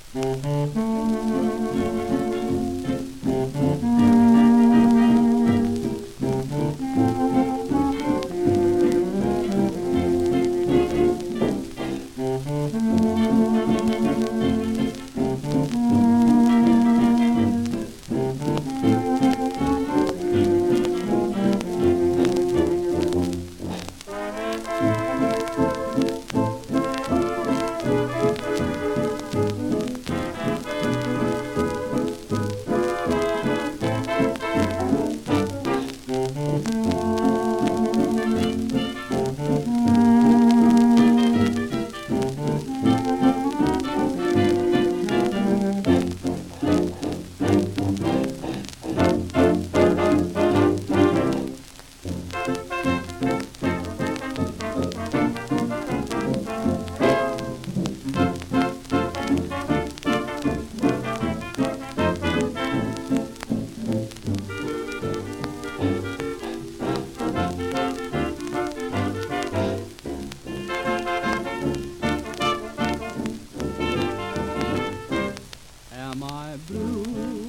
Am I blue?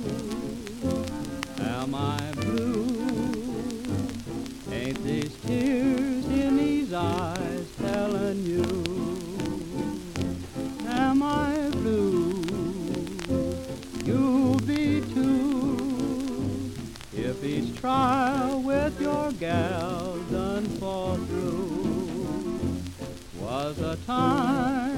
Am I blue? Ain't these tears in these eyes telling you? Am I blue? You'll be too if each trial with your gal done fall through. Was a time